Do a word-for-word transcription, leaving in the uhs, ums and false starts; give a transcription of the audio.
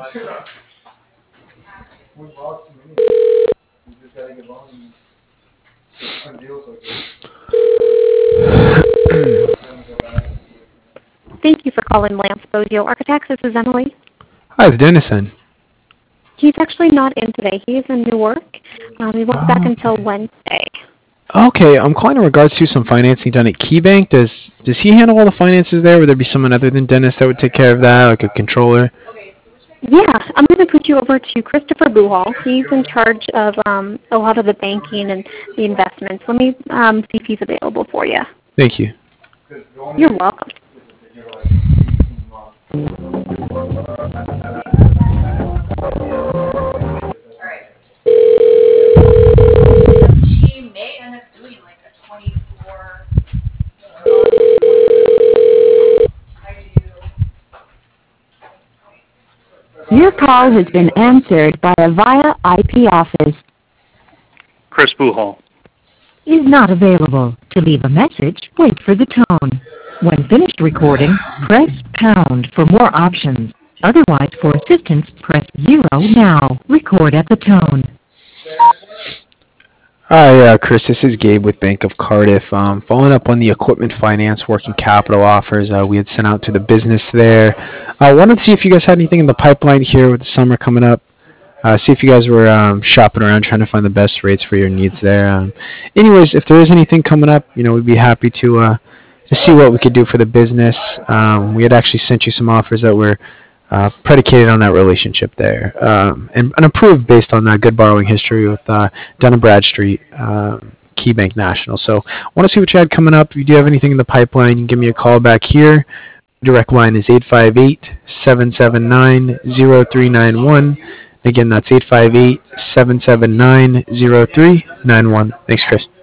Thank you for calling Lance Bozio Architects. This is Emily. Hi, it's Dennison. He's actually not in today. He's in Newark. Um, he won't be back until Wednesday. Okay, I'm calling in regards to some financing done at KeyBank. Does does he handle all the finances there? Would there be someone other than Dennis that would take care of that, like a controller? Yeah, I'm going to put you over to Christopher Buhall. He's in charge of um, a lot of the banking and the investments. Let me um, see if he's available for you. Thank you. You're welcome. She may end up doing like a twenty-four. Your call has been answered by a via I P office. Chris Buhall. Is not available. To leave a message, wait for the tone. When finished recording, press pound for more options. Otherwise, for assistance, press zero now. Record at the tone. Hi, uh, Chris. This is Gabe with Bank of Cardiff. Um, following up on the equipment finance working capital offers uh, we had sent out to the business there. I uh, wanted to see if you guys had anything in the pipeline here with the summer coming up. Uh, see if you guys were um, shopping around trying to find the best rates for your needs there. Um, anyways, if there is anything coming up, you know, we'd be happy to uh, to see what we could do for the business. Um, we had actually sent you some offers that were uh, predicated on that relationship there, um, and, and approved based on that good borrowing history with uh, Dun and Bradstreet, um, KeyBank National. So I want to see what you had coming up. If you do have anything in the pipeline, you can give me a call back here. Direct line is eight five eight, seven seven nine, zero three nine one. Again, that's eight five eight, seven seven nine, zero three nine one. Thanks, Chris.